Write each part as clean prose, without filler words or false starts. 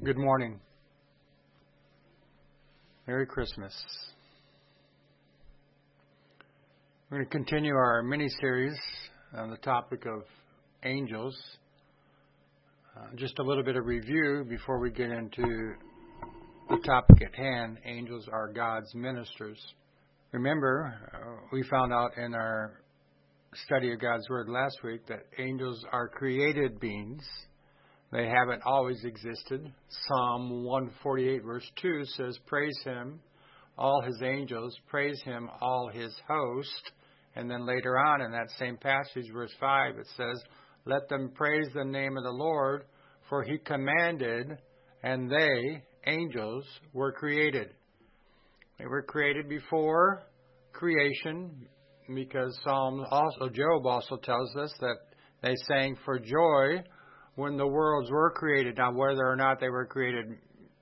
Good morning. Merry Christmas. We're going to continue our mini-series on the topic of angels. Just a little bit of review before we get into the topic at hand. Angels are God's ministers. Remember, we found out in our study of God's Word last week that angels are created beings. They haven't always existed. Psalm 148 verse 2 says, "Praise Him, all His angels, praise Him, all His host." And then later on in that same passage, verse 5, it says, "Let them praise the name of the Lord, for He commanded, and they, angels, were created." They were created before creation, because Job also tells us that they sang for joy when the worlds were created. Now, whether or not they were created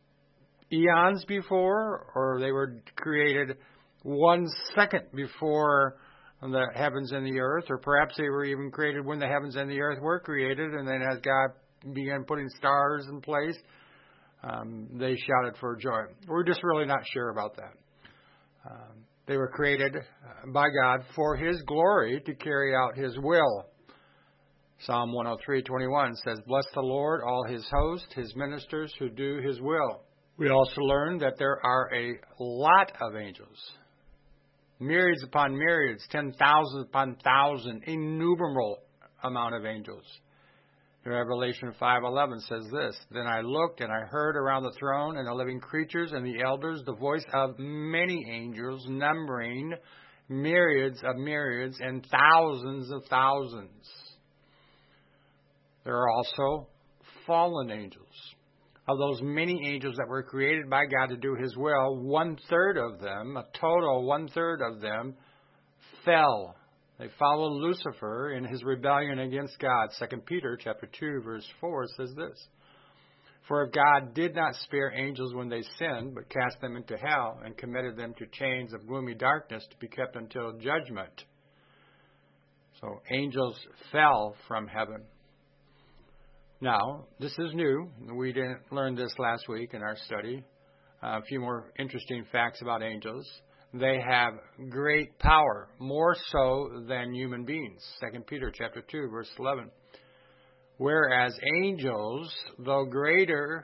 eons before, or they were created 1 second before the heavens and the earth, or perhaps they were even created when the heavens and the earth were created, and then as God began putting stars in place, they shouted for joy. We're just really not sure about that. They were created by God for His glory, to carry out His will. Psalm 103:21 says, "Bless the Lord, all His hosts, His ministers who do His will." We also learned that there are a lot of angels. Myriads upon myriads, 10,000 upon 1,000, innumerable amount of angels. Revelation 5:11 says this, "Then I looked and I heard around the throne and the living creatures and the elders the voice of many angels, numbering myriads of myriads and thousands of thousands." There are also fallen angels. Of those many angels that were created by God to do His will, 1/3 of them, a total 1/3 of them, fell. They followed Lucifer in his rebellion against God. 2 Peter chapter 2, verse 4 says this, "For if God did not spare angels when they sinned, but cast them into hell and committed them to chains of gloomy darkness to be kept until judgment." So angels fell from heaven. Now, this is new. We didn't learn this last week in our study. A few more interesting facts about angels. They have great power, more so than human beings. 2 Peter chapter 2, verse 11. "Whereas angels, though greater,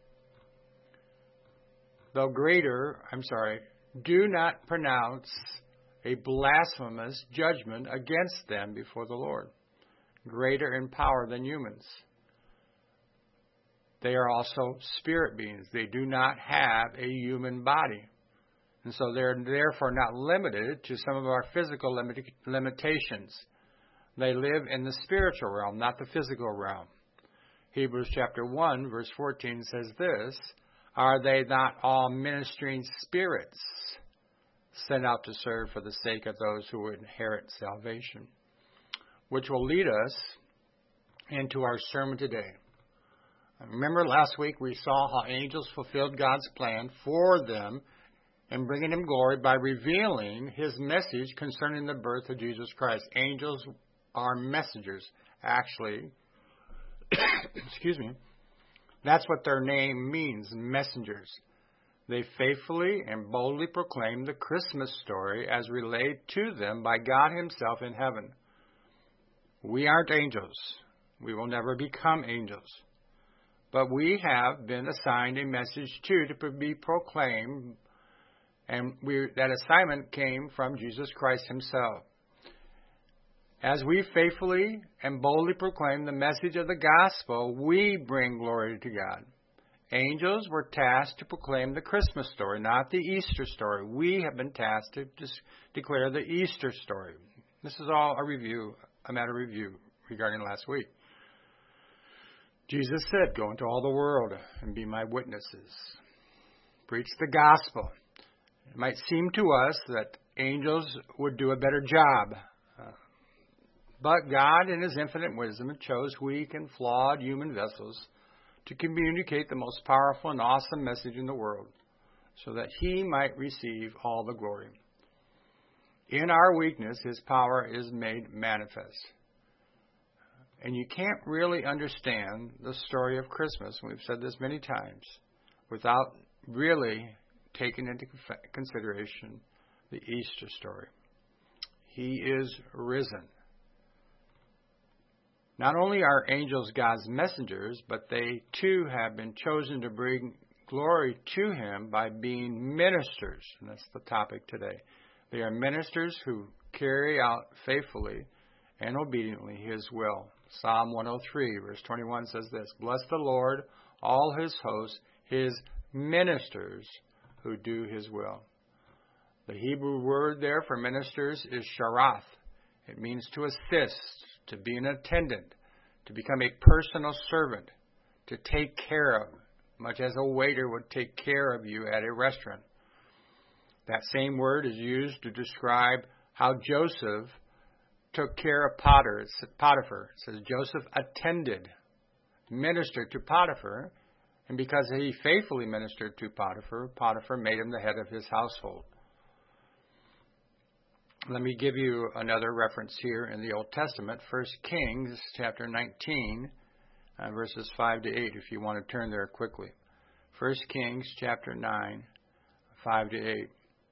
do not pronounce a blasphemous judgment against them before the Lord." Greater in power than humans. They are also spirit beings. They do not have a human body. And so they're therefore not limited to some of our physical limitations. They live in the spiritual realm, not the physical realm. Hebrews chapter 1, verse 14 says this, "Are they not all ministering spirits sent out to serve for the sake of those who would inherit salvation?" Which will lead us into our sermon today. Remember last week we saw how angels fulfilled God's plan for them in bringing Him glory by revealing His message concerning the birth of Jesus Christ. Angels are messengers, actually. Excuse me. That's what their name means, messengers. They faithfully and boldly proclaim the Christmas story as relayed to them by God Himself in heaven. We aren't angels. We will never become angels. But we have been assigned a message to be proclaimed, and that assignment came from Jesus Christ Himself. As we faithfully and boldly proclaim the message of the gospel, we bring glory to God. Angels were tasked to proclaim the Christmas story, not the Easter story. We have been tasked to declare the Easter story. This is all a matter of review regarding last week. Jesus said, "Go into all the world and be my witnesses." Preach the gospel. It might seem to us that angels would do a better job. But God, in His infinite wisdom, chose weak and flawed human vessels to communicate the most powerful and awesome message in the world, so that He might receive all the glory. In our weakness, His power is made manifest. And you can't really understand the story of Christmas, and we've said this many times, without really taking into consideration the Easter story. He is risen. Not only are angels God's messengers, but they too have been chosen to bring glory to Him by being ministers. And that's the topic today. They are ministers who carry out faithfully and obediently His will. Psalm 103, verse 21 says this, "Bless the Lord, all His hosts, His ministers who do His will." The Hebrew word there for ministers is sharath. It means to assist, to be an attendant, to become a personal servant, to take care of, much as a waiter would take care of you at a restaurant. That same word is used to describe how Joseph took care of Potiphar. It says Joseph attended, ministered to Potiphar, and because he faithfully ministered to Potiphar, Potiphar made him the head of his household. Let me give you another reference here in the Old Testament, 1 Kings chapter 19, verses 5 to 8, if you want to turn there quickly. 1 Kings chapter 9, 5 to 8.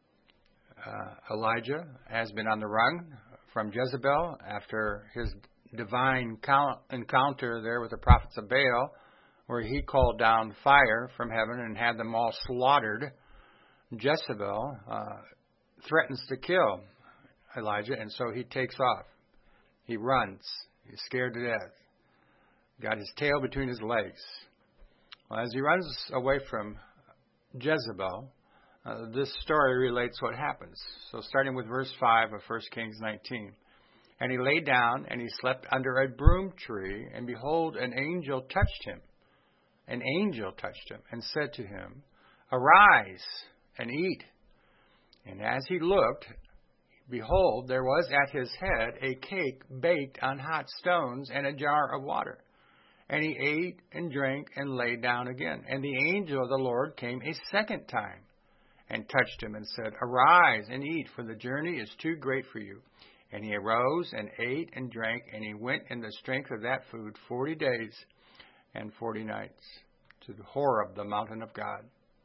Elijah has been on the run from Jezebel after his divine encounter there with the prophets of Baal, where he called down fire from heaven and had them all slaughtered. Jezebel threatens to kill Elijah, and so he takes off. He runs. He's scared to death. Got his tail between his legs. Well, as he runs away from Jezebel, this story relates what happens. So starting with verse 5 of 1 Kings 19. "And he lay down, and he slept under a broom tree, and behold, an angel touched him. An angel touched him, and said to him, 'Arise, and eat.' And as he looked, behold, there was at his head a cake baked on hot stones, and a jar of water. And he ate and drank and lay down again. And the angel of the Lord came a second time, and touched him, and said, 'Arise and eat, for the journey is too great for you.' And he arose and ate and drank, and he went in the strength of that food 40 days and 40 nights to Horeb, the mountain of God."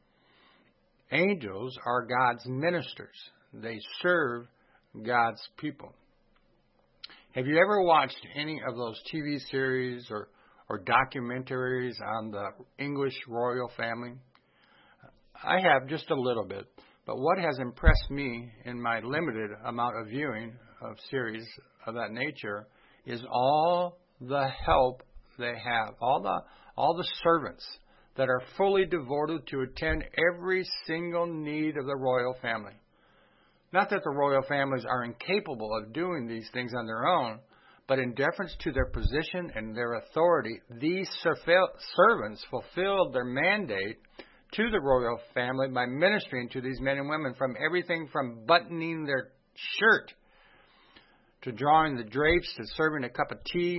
Angels are God's ministers. They serve God's people. Have you ever watched any of those TV series or documentaries on the English royal family? I have just a little bit, but what has impressed me in my limited amount of viewing of series of that nature is all the help they have, all the servants that are fully devoted to attend every single need of the royal family. Not that the royal families are incapable of doing these things on their own, but in deference to their position and their authority, these servants fulfilled their mandate to the royal family by ministering to these men and women, from everything from buttoning their shirt to drawing the drapes to serving a cup of tea.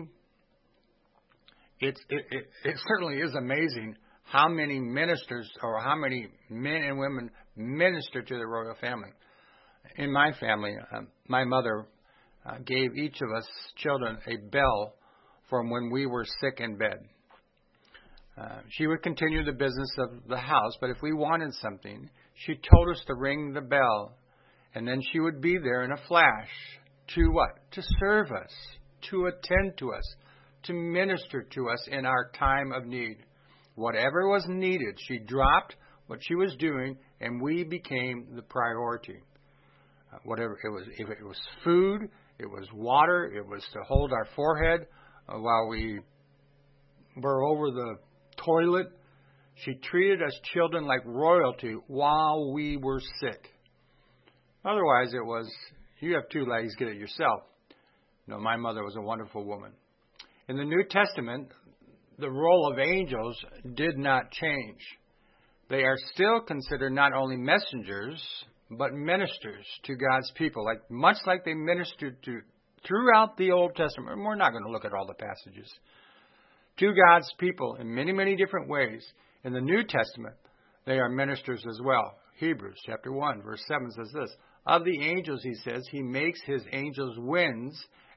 It certainly is amazing how many ministers or how many men and women minister to the royal family. In my family, my mother gave each of us children a bell from when we were sick in bed. She would continue the business of the house, but if we wanted something, she told us to ring the bell, and then she would be there in a flash. To what? To serve us, to attend to us, to minister to us in our time of need. Whatever was needed, she dropped what she was doing, and we became the priority. Whatever it was, if it was food, it was water, it was to hold our forehead while we were over the toilet. She treated us children like royalty while we were sick. Otherwise, it was, you have two legs, get it yourself. No, my mother was a wonderful woman. In the New Testament, the role of angels did not change. They are still considered not only messengers, but ministers to God's people, much like they ministered to throughout the Old Testament. And we're not going to look at all the passages. To God's people in many, many different ways. In the New Testament, they are ministers as well. Hebrews chapter 1, verse 7 says this, "Of the angels," he says, "he makes his angels winds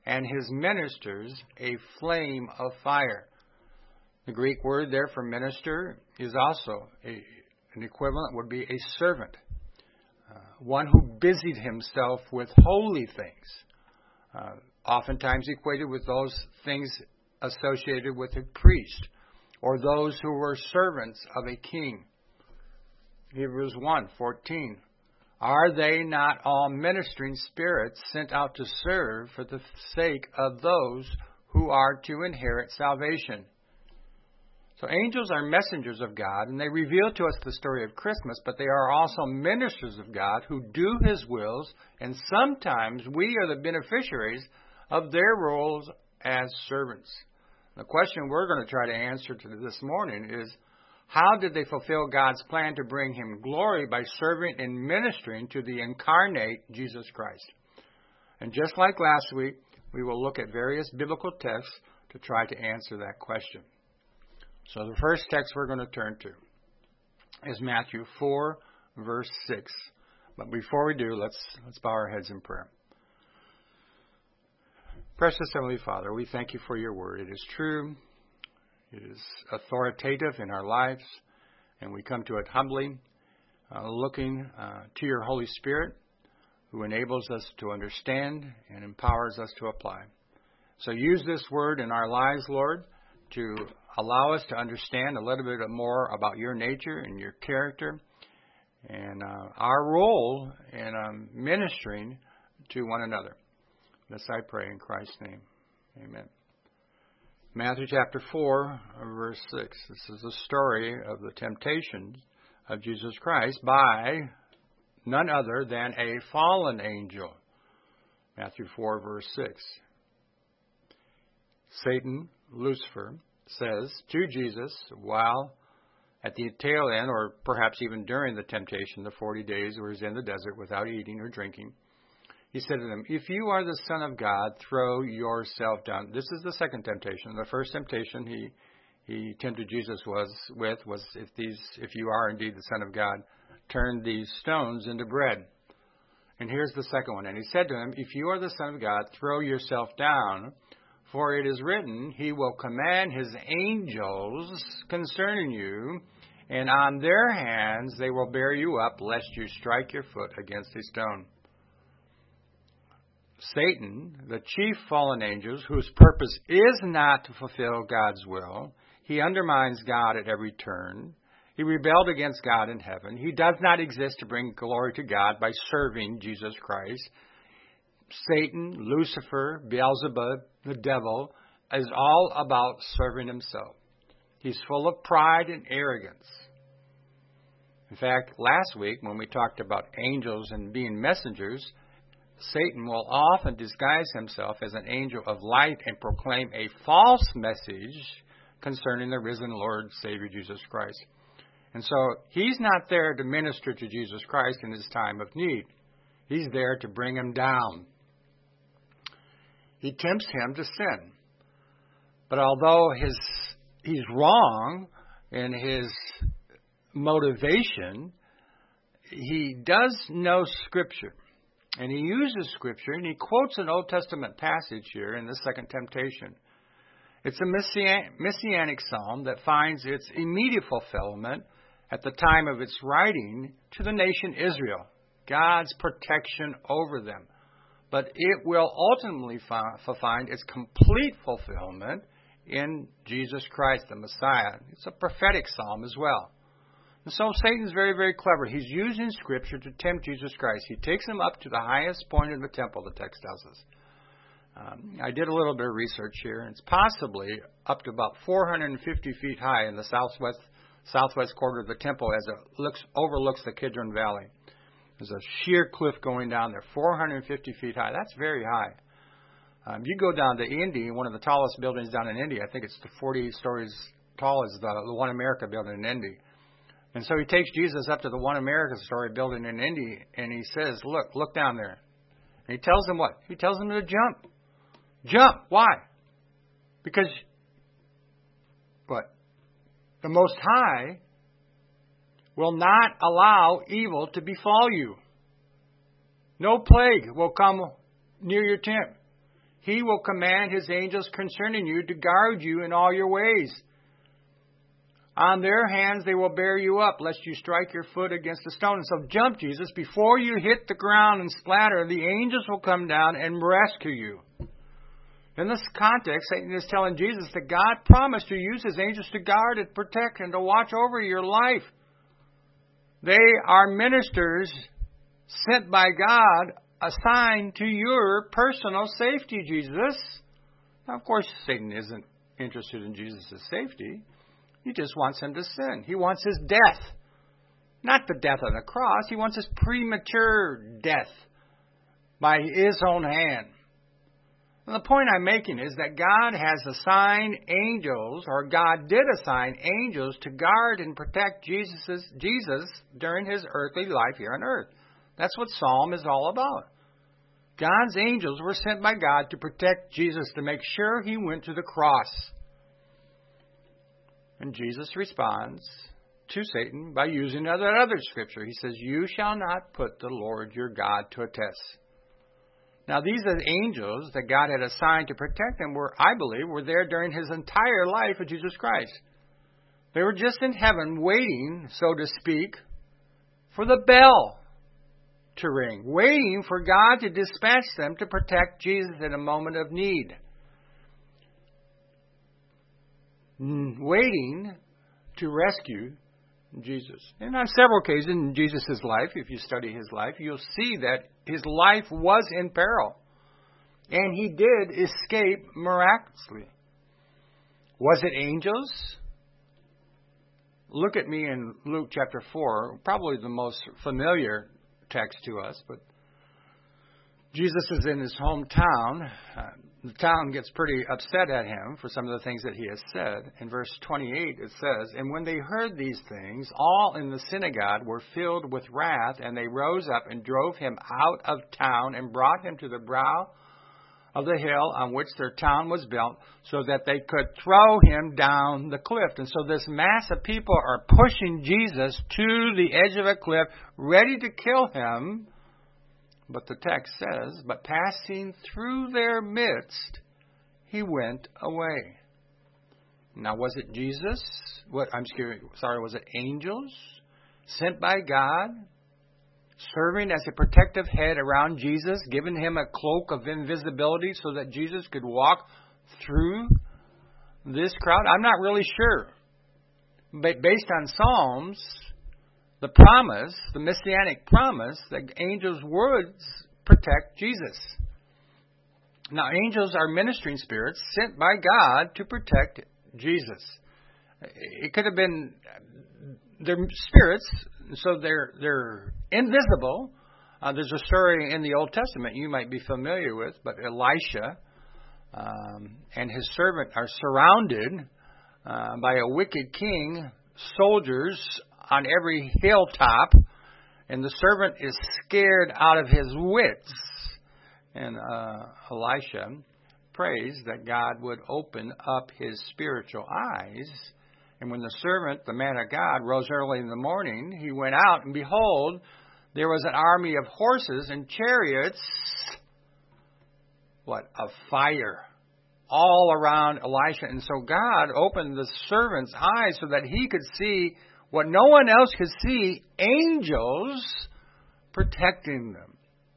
and his ministers a flame of fire. The Greek word there for minister is also an equivalent would be a servant, one who busied himself with holy things, oftentimes equated with those things associated with a priest or those who were servants of a king. Hebrews 1:14. Are they not all ministering spirits sent out to serve for the sake of those who are to inherit salvation? So angels are messengers of God, and they reveal to us the story of Christmas, but they are also ministers of God who do His wills, and sometimes we are the beneficiaries of their roles as servants. The question we're going to try to answer this morning is, how did they fulfill God's plan to bring Him glory by serving and ministering to the incarnate Jesus Christ? And just like last week, we will look at various biblical texts to try to answer that question. So the first text we're going to turn to is Matthew 4, verse 6. But before we do, let's bow our heads in prayer. Precious Heavenly Father, we thank you for your word. It is true. It is authoritative in our lives, and we come to it humbly, looking to your Holy Spirit, who enables us to understand and empowers us to apply. So use this word in our lives, Lord, to allow us to understand a little bit more about your nature and your character and our role in ministering to one another. This I pray in Christ's name. Amen. Matthew chapter 4, verse 6. This is the story of the temptation of Jesus Christ by none other than a fallen angel. Matthew 4, verse 6. Satan, Lucifer, says to Jesus, while at the tail end, or perhaps even during the temptation, the 40 days where he's in the desert without eating or drinking, he said to them, if you are the Son of God, throw yourself down. This is the second temptation. The first temptation he tempted Jesus was if you are indeed the Son of God, turn these stones into bread. And here's the second one. And he said to him, if you are the Son of God, throw yourself down, for it is written, He will command His angels concerning you, and on their hands they will bear you up, lest you strike your foot against a stone. Satan, the chief fallen angel, whose purpose is not to fulfill God's will, he undermines God at every turn. He rebelled against God in heaven. He does not exist to bring glory to God by serving Jesus Christ. Satan, Lucifer, Beelzebub, the devil, is all about serving himself. He's full of pride and arrogance. In fact, last week when we talked about angels and being messengers, Satan will often disguise himself as an angel of light and proclaim a false message concerning the risen Lord Savior Jesus Christ. And so he's not there to minister to Jesus Christ in his time of need. He's there to bring him down. He tempts him to sin. But although he's wrong in his motivation, he does know Scripture. And he uses Scripture, and he quotes an Old Testament passage here in the second temptation. It's a messianic psalm that finds its immediate fulfillment at the time of its writing to the nation Israel, God's protection over them. But it will ultimately find its complete fulfillment in Jesus Christ, the Messiah. It's a prophetic psalm as well. And so Satan's very, very clever. He's using Scripture to tempt Jesus Christ. He takes him up to the highest point in the temple, the text tells us. I did a little bit of research here. It's possibly up to about 450 feet high in the southwest quarter of the temple as it overlooks the Kidron Valley. There's a sheer cliff going down there, 450 feet high. That's very high. You go down to Indy, one of the tallest buildings down in Indy. I think it's 40 stories tall is the One America building in Indy. And so he takes Jesus up to the One America story building in Indy, and he says, look down there. And he tells him what? He tells him to jump. Jump. Why? Because, what? The Most High will not allow evil to befall you. No plague will come near your tent. He will command His angels concerning you to guard you in all your ways. On their hands they will bear you up, lest you strike your foot against a stone. And so jump, Jesus. Before you hit the ground and splatter, the angels will come down and rescue you. In this context, Satan is telling Jesus that God promised to use His angels to guard and protect and to watch over your life. They are ministers sent by God, assigned to your personal safety, Jesus. Now, of course, Satan isn't interested in Jesus' safety. He just wants him to sin. He wants his death. Not the death on the cross. He wants his premature death by his own hand. And the point I'm making is that God has assigned angels, or God did assign angels to guard and protect Jesus during his earthly life here on earth. That's what Psalm is all about. God's angels were sent by God to protect Jesus, to make sure he went to the cross. And Jesus responds to Satan by using another scripture. He says, "You shall not put the Lord your God to a test." Now, these are the angels that God had assigned to protect him, I believe, were there during his entire life of Jesus Christ. They were just in heaven waiting, so to speak, for the bell to ring, waiting for God to dispatch them to protect Jesus in a moment of need. Waiting to rescue Jesus. And on several occasions in Jesus' life, if you study his life, you'll see that his life was in peril. And he did escape miraculously. Was it angels? Look at me in Luke chapter 4, probably the most familiar text to us, but Jesus is in his hometown. The town gets pretty upset at him for some of the things that he has said. In verse 28 it says, "And when they heard these things, all in the synagogue were filled with wrath, and they rose up and drove him out of town and brought him to the brow of the hill on which their town was built, so that they could throw him down the cliff." And so this mass of people are pushing Jesus to the edge of a cliff, ready to kill him. But the text says, "But passing through their midst, he went away." Now, was it Jesus? Was it angels sent by God, serving as a protective head around Jesus, giving him a cloak of invisibility so that Jesus could walk through this crowd? I'm not really sure. But based on Psalms, the promise, the messianic promise, that angels would protect Jesus. Now, angels are ministering spirits sent by God to protect Jesus. It could have been their spirits, so they're invisible. There's a story in the Old Testament you might be familiar with, but Elisha and his servant are surrounded by a wicked king, soldiers on every hilltop, and the servant is scared out of his wits. And Elisha prays that God would open up his spiritual eyes. And when the servant, the man of God, rose early in the morning, he went out, and behold, there was an army of horses and chariots, of fire, all around Elisha. And so God opened the servant's eyes so that he could see what no one else could see, angels protecting them.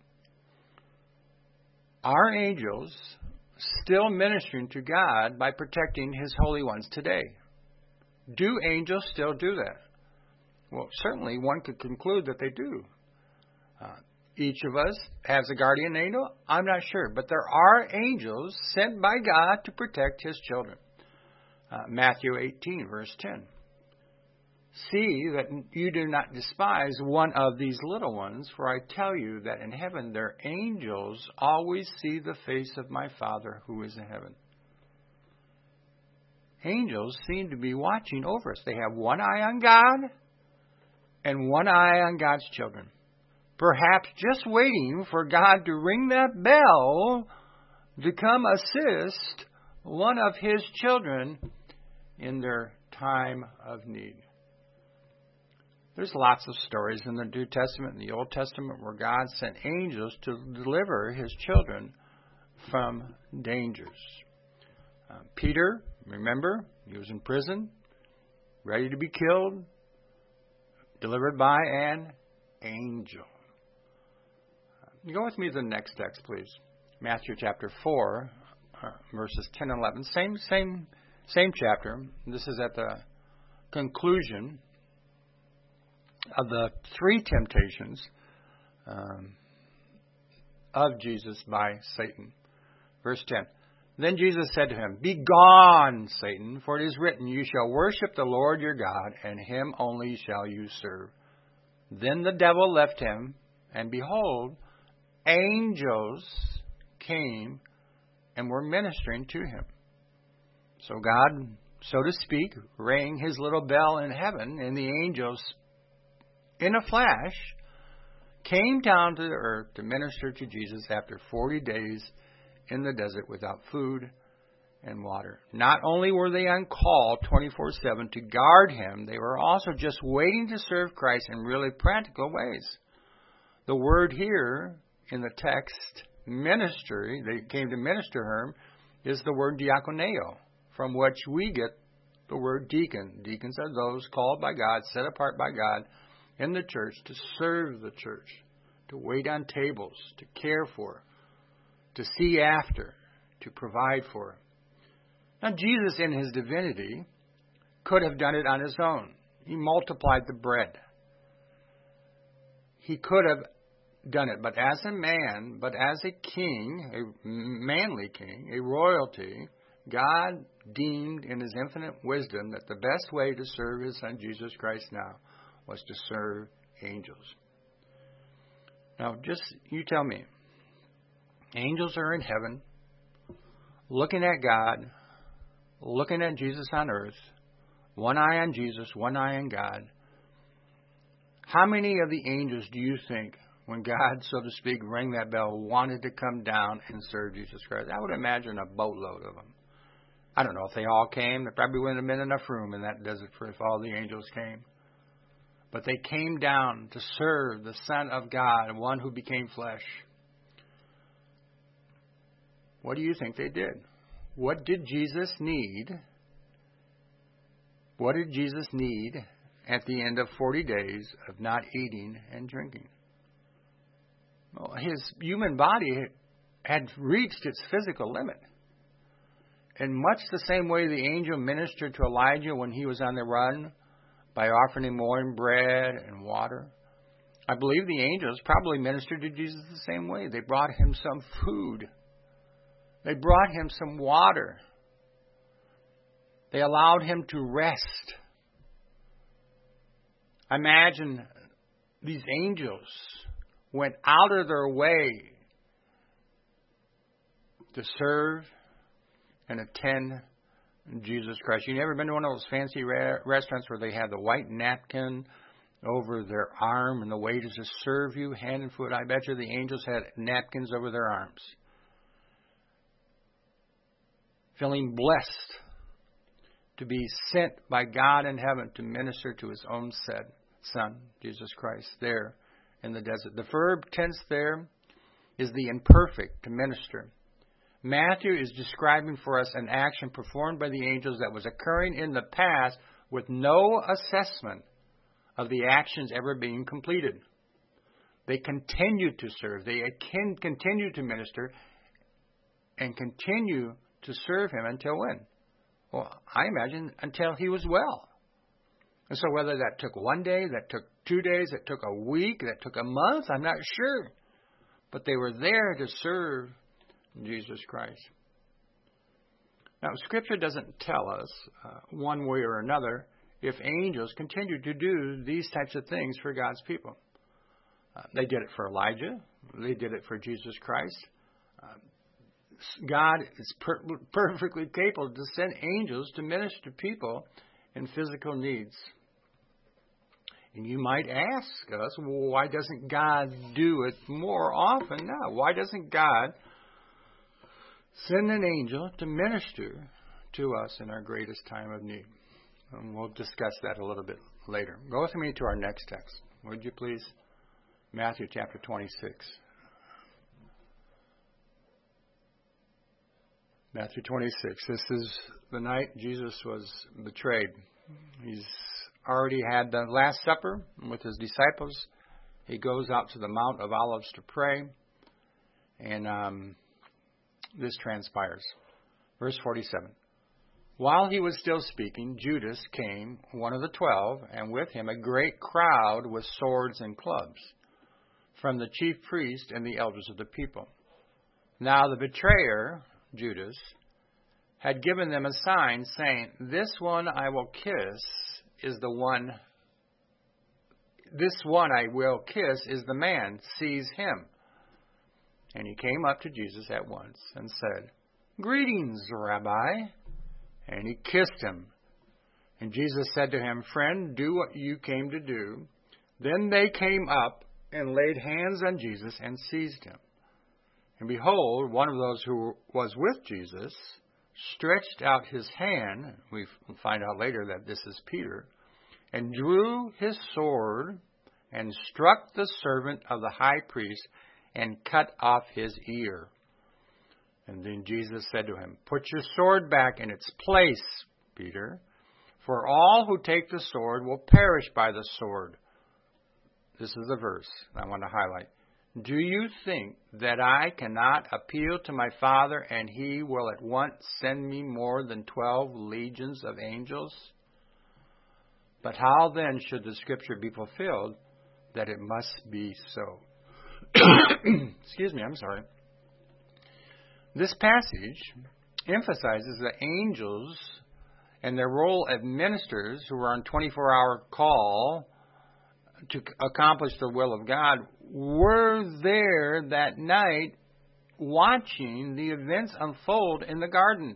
Are angels still ministering to God by protecting his holy ones today? Do angels still do that? Well, certainly one could conclude that they do. Each of us has a guardian angel? I'm not sure. But there are angels sent by God to protect his children. Matthew 18, verse 10. "See that you do not despise one of these little ones, for I tell you that in heaven their angels always see the face of my Father who is in heaven." Angels seem to be watching over us. They have one eye on God and one eye on God's children. Perhaps just waiting for God to ring that bell to come assist one of his children in their time of need. There's lots of stories in the New Testament and the Old Testament where God sent angels to deliver his children from dangers. Peter, remember, he was in prison, ready to be killed, delivered by an angel. Go with me to the next text, please. Matthew chapter 4, verses 10 and 11. Same chapter. This is at the conclusion of the three temptations of Jesus by Satan. Verse 10. Then Jesus said to him, Begone, Satan, for it is written, You shall worship the Lord your God, and him only shall you serve. Then the devil left him, and behold, angels came and were ministering to him. So God, so to speak, rang his little bell in heaven, and the angels, in a flash, came down to the earth to minister to Jesus after 40 days in the desert without food and water. Not only were they on call 24/7 to guard him, they were also just waiting to serve Christ in really practical ways. The word here in the text, ministry, they came to minister him, is the word diakoneo, from which we get the word deacon. Deacons are those called by God, set apart by God in the church to serve the church, to wait on tables, to care for, to see after, to provide for. Now, Jesus in his divinity could have done it on his own. He multiplied the bread. He could have done it, but as a man, but as a king, a manly king, a royalty, God deemed in his infinite wisdom that the best way to serve his son Jesus Christ now was to serve angels. Now, just you tell me, angels are in heaven, looking at God, looking at Jesus on earth, one eye on Jesus, one eye on God. How many of the angels do you think, when God, so to speak, rang that bell, wanted to come down and serve Jesus Christ? I would imagine a boatload of them. I don't know if they all came. There probably wouldn't have been enough room in that desert for if all the angels came. But they came down to serve the Son of God, one who became flesh. What do you think they did? What did Jesus need? What did Jesus need at the end of 40 days of not eating and drinking? Well, his human body had reached its physical limit. In much the same way the angel ministered to Elijah when he was on the run by offering him morning bread and water, I believe the angels probably ministered to Jesus the same way. They brought him some food. They brought him some water. They allowed him to rest. Imagine these angels went out of their way to serve and attend Jesus Christ. You ever been to one of those fancy restaurants where they have the white napkin over their arm and the waiters just serve you hand and foot? I bet you the angels had napkins over their arms. Feeling blessed to be sent by God in heaven to minister to his own said Son, Jesus Christ, there in the desert. The verb tense there is the imperfect, to minister. Matthew is describing for us an action performed by the angels that was occurring in the past with no assessment of the actions ever being completed. They continued to serve. They continue to minister and continue to serve him until when? Well, I imagine until he was well. And so whether that took 1 day, that took 2 days, that took a week, that took a month, I'm not sure. But they were there to serve Jesus Christ. Now, Scripture doesn't tell us one way or another if angels continue to do these types of things for God's people. They did it for Elijah. They did it for Jesus Christ. God is perfectly capable to send angels to minister to people in physical needs. And you might ask us, well, why doesn't God do it more often now? Why doesn't God send an angel to minister to us in our greatest time of need? And we'll discuss that a little bit later. Go with me to our next text, would you please? Matthew chapter 26. Matthew 26. This is the night Jesus was betrayed. He's already had the Last Supper with his disciples. He goes out to the Mount of Olives to pray. And this transpires. Verse 47. While he was still speaking, Judas came, one of the 12, and with him a great crowd with swords and clubs, from the chief priest and the elders of the people. Now the betrayer, Judas, had given them a sign, saying, "This one I will kiss is the one. This one I will kiss is the man. Seize him." And he came up to Jesus at once and said, "Greetings, Rabbi." And he kissed him. And Jesus said to him, "Friend, do what you came to do." Then they came up and laid hands on Jesus and seized him. And behold, one of those who was with Jesus stretched out his hand, we find out later that this is Peter, and drew his sword and struck the servant of the high priest and cut off his ear. And then Jesus said to him, "Put your sword back in its place, Peter, for all who take the sword will perish by the sword." This is the verse I want to highlight. "Do you think that I cannot appeal to my Father, and he will at once send me more than 12 legions of angels? But how then should the scripture be fulfilled that it must be so?" Excuse me, I'm sorry. This passage emphasizes the angels and their role as ministers who are on 24-hour call to accomplish the will of God were there that night watching the events unfold in the garden.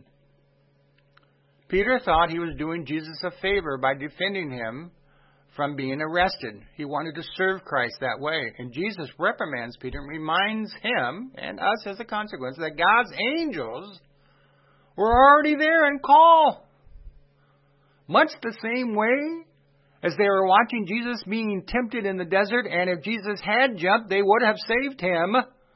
Peter thought he was doing Jesus a favor by defending him from being arrested. He wanted to serve Christ that way. And Jesus reprimands Peter and reminds him and us as a consequence that God's angels were already there in call. Much the same way as they were watching Jesus being tempted in the desert, and if Jesus had jumped, they would have saved him.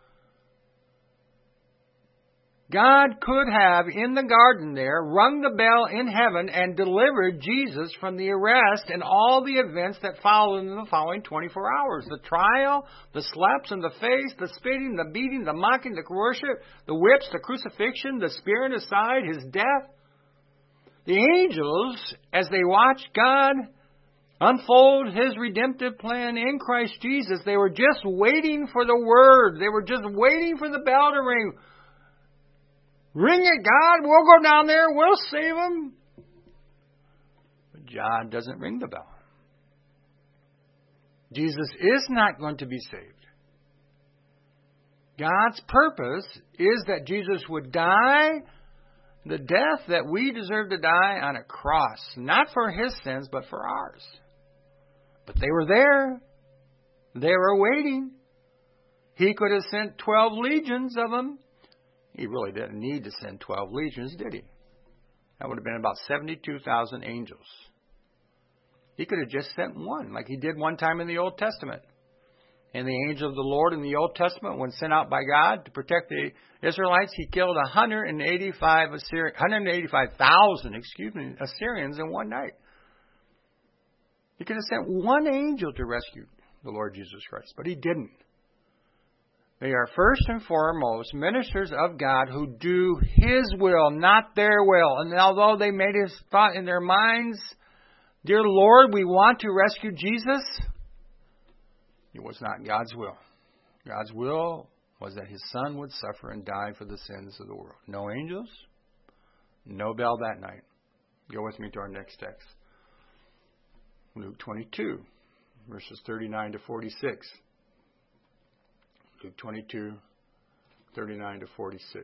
God could have, in the garden there, rung the bell in heaven and delivered Jesus from the arrest and all the events that followed in the following 24 hours. The trial, the slaps in the face, the spitting, the beating, the mocking, the worship, the whips, the crucifixion, the spear in his side, his death. The angels, as they watched God unfold his redemptive plan in Christ Jesus, they were just waiting for the word. They were just waiting for the bell to ring. "Ring it, God. We'll go down there. We'll save him." But God doesn't ring the bell. Jesus is not going to be saved. God's purpose is that Jesus would die the death that we deserve to die on a cross. Not for his sins, but for ours. But they were there. They were waiting. He could have sent 12 legions of them. He really didn't need to send 12 legions, did he? That would have been about 72,000 angels. He could have just sent one, like he did one time in the Old Testament. And the angel of the Lord in the Old Testament, when sent out by God to protect the Israelites, he killed 185,000 Assyrians in one night. He could have sent one angel to rescue the Lord Jesus Christ, but he didn't. They are first and foremost ministers of God who do his will, not their will. And although they made his thought in their minds, "Dear Lord, we want to rescue Jesus," it was not God's will. God's will was that his son would suffer and die for the sins of the world. No angels, no bell that night. Go with me to our next text. Luke 22, verses 39 to 46. Luke 22, 39 to 46.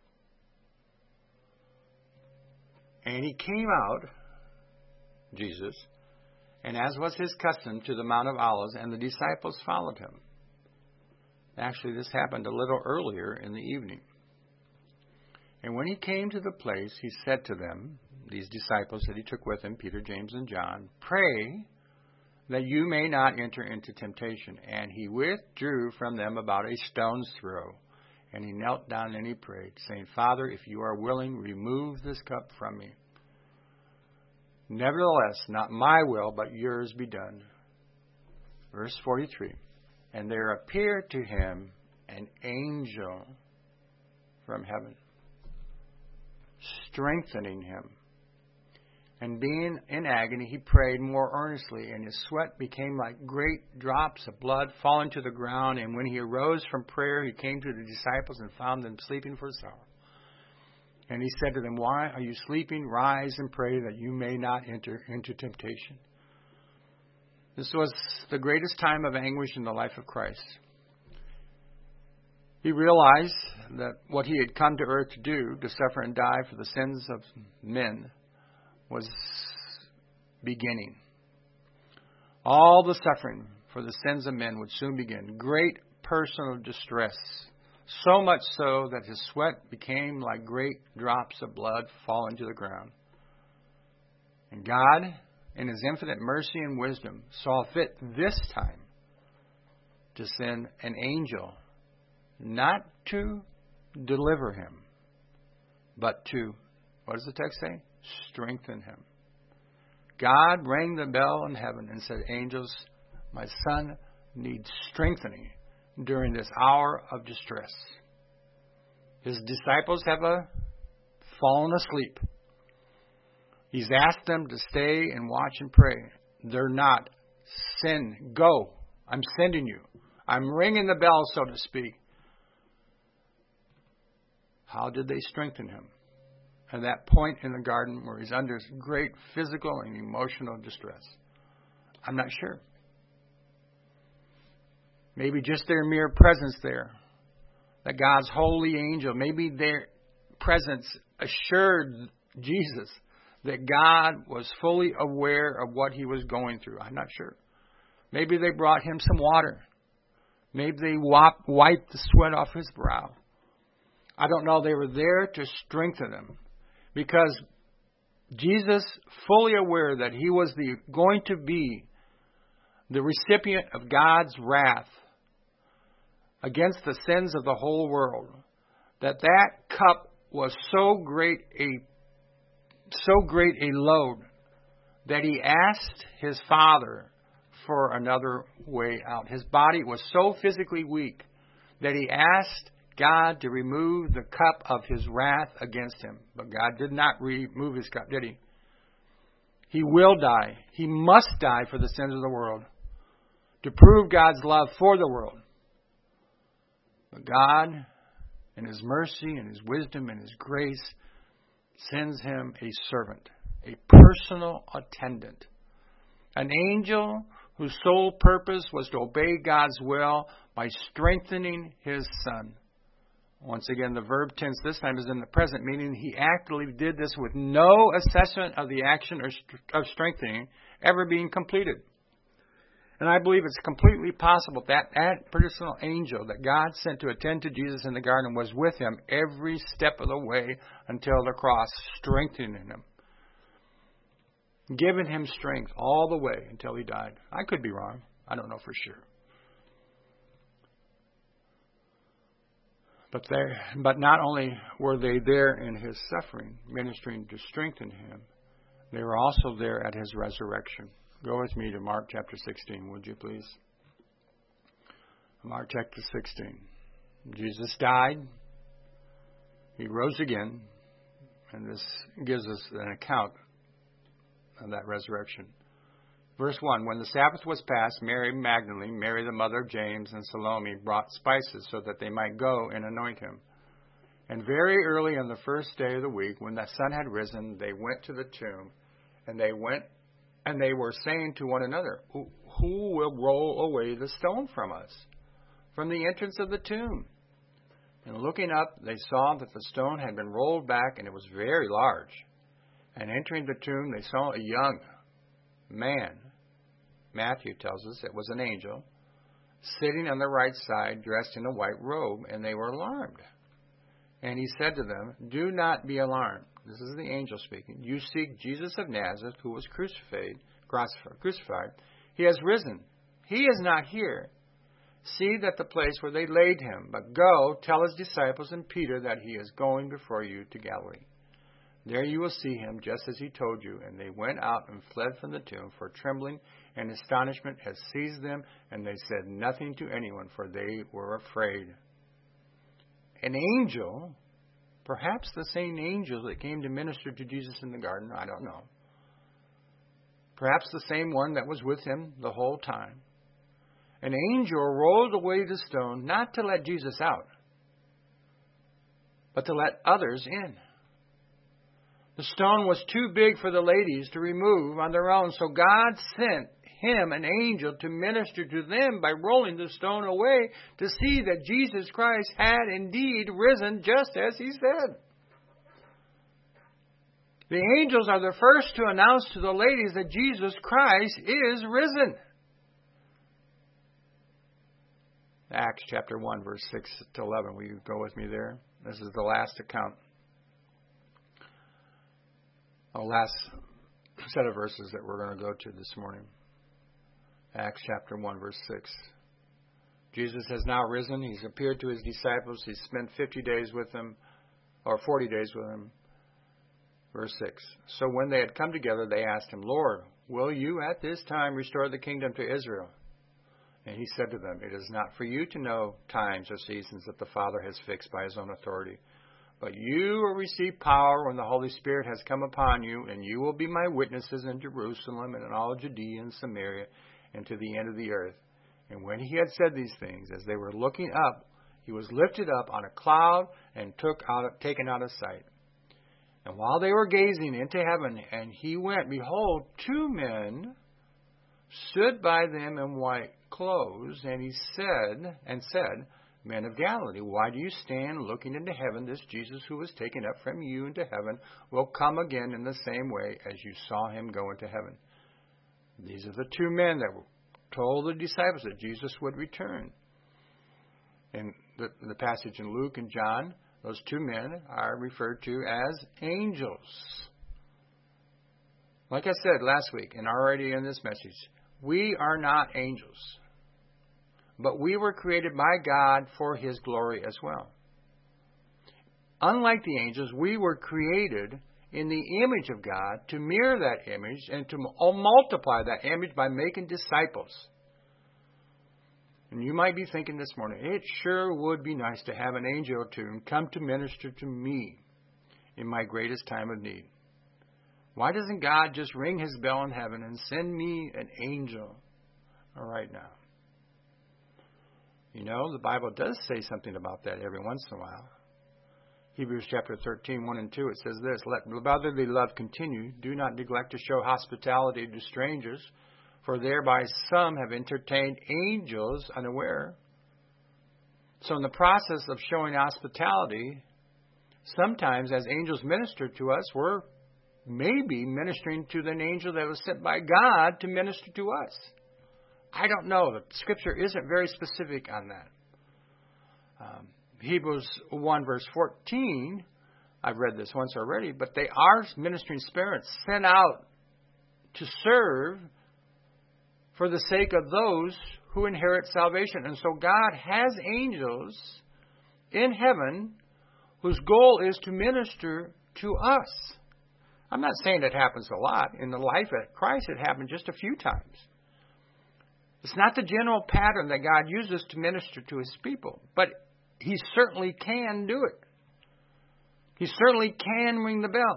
"And he came out," Jesus, "and as was his custom, to the Mount of Olives, and the disciples followed him." Actually, this happened a little earlier in the evening. "And when he came to the place, he said to them," these disciples that he took with him, Peter, James, and John, "Pray that you may not enter into temptation." And he withdrew from them about a stone's throw, And he knelt down and he prayed, saying, Father, if you are willing, remove this cup from me. Nevertheless, not my will, but yours be done. Verse 43. And there appeared to him an angel from heaven, strengthening him. And being in agony, he prayed more earnestly, and his sweat became like great drops of blood falling to the ground. And when he arose from prayer, he came to the disciples and found them sleeping for sorrow. And he said to them, Why are you sleeping? Rise and pray that you may not enter into temptation. This was the greatest time of anguish in the life of Christ. He realized that what he had come to earth to do, to suffer and die for the sins of men, was beginning. All the suffering for the sins of men would soon begin. Great personal distress. So much so that his sweat became like great drops of blood falling to the ground. And God, in his infinite mercy and wisdom, saw fit this time to send an angel, not to deliver him, but to, what does the text say? Strengthen him. God rang the bell in heaven and said, Angels, my son needs strengthening during this hour of distress. His disciples have fallen asleep. He's asked them to stay and watch and pray. They're not. Send. Go. I'm sending you. I'm ringing the bell, so to speak. How did they strengthen him? At that point in the garden where he's under great physical and emotional distress. I'm not sure. Maybe just their mere presence there. That God's holy angel, maybe their presence assured Jesus that God was fully aware of what he was going through. I'm not sure. Maybe they brought him some water. Maybe they wiped the sweat off his brow. I don't know. They were there to strengthen him. Because Jesus, fully aware that he was going to be the recipient of God's wrath against the sins of the whole world, that cup was so great a load that he asked his Father for another way out. His body was so physically weak that he asked God to remove the cup of his wrath against him. But God did not remove his cup, did he? He will die. He must die for the sins of the world, to prove God's love for the world. But God, in his mercy and his wisdom and his grace, sends him a servant, a personal attendant, an angel whose sole purpose was to obey God's will by strengthening his Son. Once again, the verb tense this time is in the present, meaning he actively did this with no assessment of the action of strengthening ever being completed. And I believe it's completely possible that personal angel that God sent to attend to Jesus in the garden was with him every step of the way until the cross, strengthening him, giving him strength all the way until he died. I could be wrong. I don't know for sure. But not only were they there in his suffering, ministering to strengthen him, they were also there at his resurrection. Go with me to Mark chapter 16, would you please? Mark chapter 16. Jesus died. He rose again. And this gives us an account of that resurrection. Verse 1, when the Sabbath was past, Mary Magdalene, Mary the mother of James, and Salome brought spices so that they might go and anoint him. And very early on the first day of the week, when the sun had risen, they went to the tomb. And they were saying to one another, Who will roll away the stone from us, from the entrance of the tomb? And looking up, they saw that the stone had been rolled back, and it was very large. And entering the tomb, they saw a young man, Matthew tells us it was an angel, sitting on the right side, dressed in a white robe, and they were alarmed. And he said to them, Do not be alarmed. This is the angel speaking. You seek Jesus of Nazareth, who was crucified. He has risen. He is not here. see that the place where they laid him. But go, tell his disciples and Peter that he is going before you to Galilee. There you will see him, just as he told you. And they went out and fled from the tomb, for trembling and astonishment had seized them, and they said nothing to anyone, for they were afraid. An angel, perhaps the same angel that came to minister to Jesus in the garden, I don't know. Perhaps the same one that was with him the whole time. An angel rolled away the stone, not to let Jesus out, but to let others in. The stone was too big for the ladies to remove on their own, so God sent him an angel to minister to them by rolling the stone away to see that Jesus Christ had indeed risen just as he said. The angels are the first to announce to the ladies that Jesus Christ is risen. Acts chapter 1, verse 6 to 11. Will you go with me there? This is the last account. The last set of verses that we're going to go to this morning. Acts chapter 1, verse 6. Jesus has now risen. He's appeared to his disciples. He's spent 50 days with them, or 40 days with them. Verse 6. So when they had come together, they asked him, Lord, will you at this time restore the kingdom to Israel? And he said to them, it is not for you to know times or seasons that the Father has fixed by his own authority. But you will receive power when the Holy Spirit has come upon you, and you will be my witnesses in Jerusalem and in all Judea and Samaria and to the end of the earth. And when he had said these things, as they were looking up, he was lifted up on a cloud and taken out of sight. And while they were gazing into heaven, and he went, behold, two men stood by them in white clothes, and he said, Men of Galilee, why do you stand looking into heaven? This Jesus who was taken up from you into heaven will come again in the same way as you saw him go into heaven. These are the two men that told the disciples that Jesus would return. In the passage in Luke and John, those two men are referred to as angels. Like I said last week, and already in this message, we are not angels. But we were created by God for his glory as well. Unlike the angels, we were created in the image of God to mirror that image and to multiply that image by making disciples. And you might be thinking this morning, it sure would be nice to have an angel or two come to minister to me in my greatest time of need. Why doesn't God just ring his bell in heaven and send me an angel right now? You know, the Bible does say something about that every once in a while. Hebrews chapter 13, 1 and 2, it says this, Let brotherly love continue. Do not neglect to show hospitality to strangers, for thereby some have entertained angels unaware. So in the process of showing hospitality, sometimes as angels minister to us, we're maybe ministering to an angel that was sent by God to minister to us. I don't know. The Scripture isn't very specific on that. Hebrews 1 verse 14, I've read this once already, but they are ministering spirits sent out to serve for the sake of those who inherit salvation. And so God has angels in heaven whose goal is to minister to us. I'm not saying it happens a lot. In the life of Christ, it happened just a few times. It's not the general pattern that God uses to minister to his people, but he certainly can do it. He certainly can ring the bell.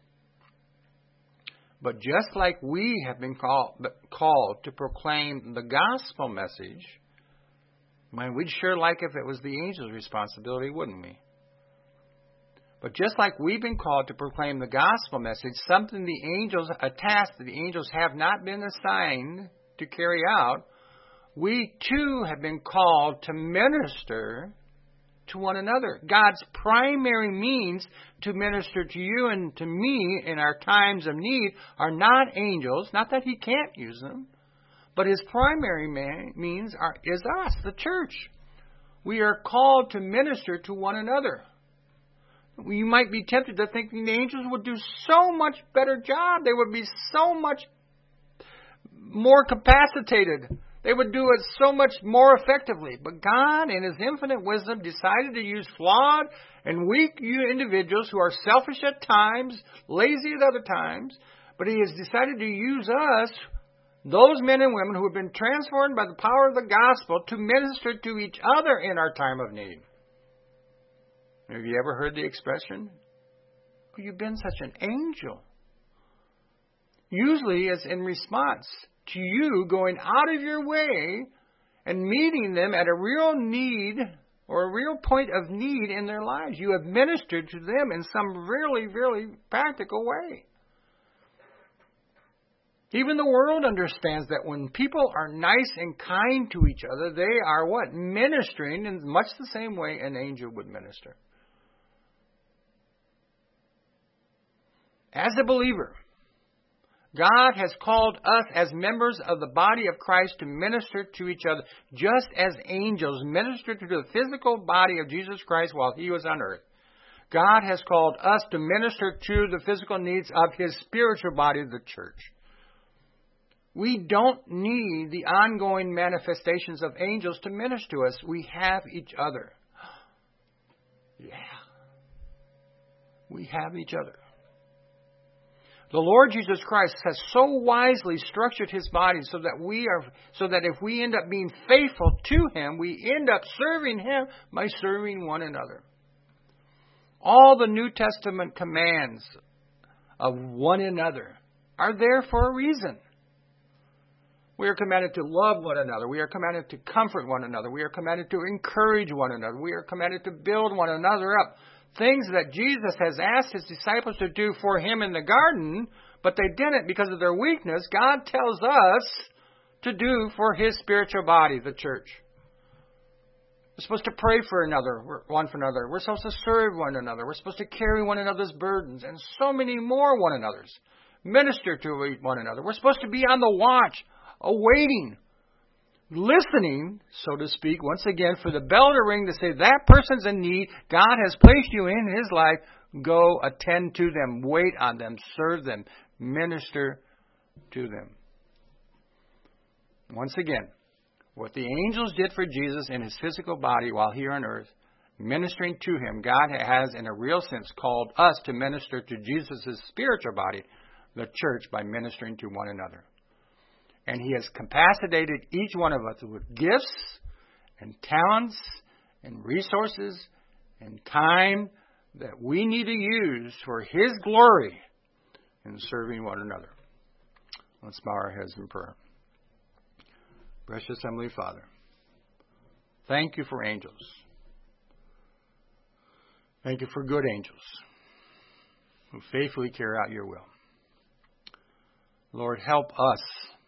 But just like we have been called to proclaim the gospel message, man, we'd sure like if it was the angel's responsibility, wouldn't we? But just like we've been called to proclaim the gospel message, a task that the angels have not been assigned to carry out, we too have been called to minister to one another. God's primary means to minister to you and to me in our times of need are not angels, not that he can't use them, but his primary means is us, the church. We are called to minister to one another. You might be tempted to think the angels would do so much better job. They would be so much more capacitated. they would do it so much more effectively. But God, in His infinite wisdom, decided to use flawed and weak individuals who are selfish at times, lazy at other times. But He has decided to use us, those men and women who have been transformed by the power of the gospel, to minister to each other in our time of need. Have you ever heard the expression, "Oh, you've been such an angel"? Usually it's in response to you going out of your way and meeting them at a real need or a real point of need in their lives. You have ministered to them in some really, really practical way. Even the world understands that when people are nice and kind to each other, they are what? Ministering in much the same way an angel would minister. As a believer, God has called us as members of the body of Christ to minister to each other, just as angels ministered to the physical body of Jesus Christ while He was on earth. God has called us to minister to the physical needs of His spiritual body, the church. We don't need the ongoing manifestations of angels to minister to us. We have each other. Yeah. We have each other. The Lord Jesus Christ has so wisely structured His body so that if we end up being faithful to Him, we end up serving Him by serving one another. All the New Testament commands of one another are there for a reason. We are commanded to love one another. We are commanded to comfort one another. We are commanded to encourage one another. We are commanded to build one another up. Things that Jesus has asked His disciples to do for Him in the garden, but they didn't because of their weakness. God tells us to do for His spiritual body, the church. We're supposed to pray for one for another. We're supposed to serve one another. We're supposed to carry one another's burdens and so many more one another's. Minister to one another. We're supposed to be on the watch, awaiting, listening, so to speak, once again, for the bell to ring to say that person's in need. God has placed you in his life. Go attend to them. Wait on them. Serve them. Minister to them. Once again, what the angels did for Jesus in his physical body while here on earth, ministering to him, God has, in a real sense, called us to minister to Jesus' spiritual body, the church, by ministering to one another. And he has capacitated each one of us with gifts and talents and resources and time that we need to use for his glory in serving one another. Let's bow our heads in prayer. Precious Heavenly Father, thank you for angels. Thank you for good angels who faithfully carry out your will. Lord, help us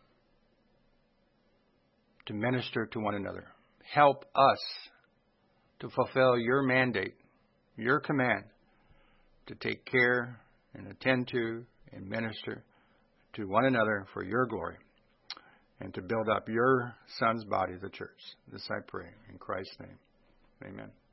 to minister to one another. Help us to fulfill your mandate, your command, to take care and attend to and minister to one another for your glory, and to build up your Son's body, the church. This I pray in Christ's name. Amen.